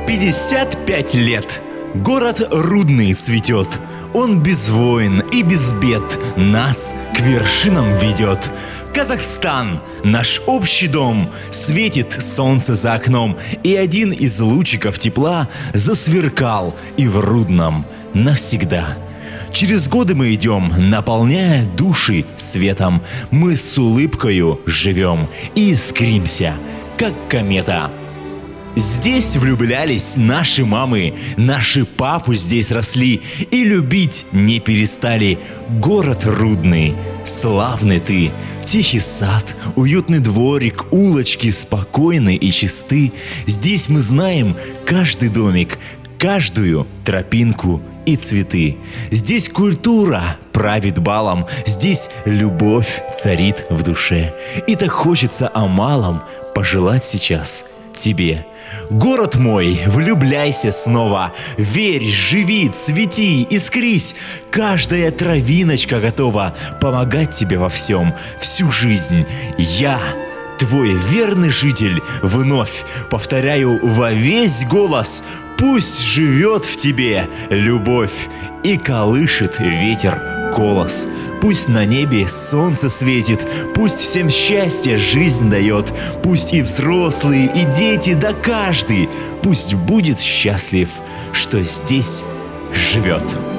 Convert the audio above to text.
55 лет. Город Рудный цветет. Он без войн и без бед нас к вершинам ведет. Казахстан, наш общий дом, светит солнце за окном, и один из лучиков тепла засверкал и в Рудном навсегда. Через годы мы идем, наполняя души светом. Мы с улыбкою живем и искримся, как комета. Здесь влюблялись наши мамы, наши папы здесь росли и любить не перестали. Город Рудный, славный ты, тихий сад, уютный дворик, улочки спокойны и чисты. Здесь мы знаем каждый домик, каждую тропинку и цветы. Здесь культура правит балом, здесь любовь царит в душе. И так хочется о малом пожелать сейчас тебе. Город мой, влюбляйся снова, верь, живи, цвети, искрись. Каждая травиночка готова помогать тебе во всем, всю жизнь. Я, твой верный житель, вновь повторяю во весь голос: пусть живет в тебе любовь и колышет ветер колос. Пусть на небе солнце светит, пусть всем счастье жизнь дает, пусть и взрослые, и дети, да каждый, пусть будет счастлив, что здесь живет.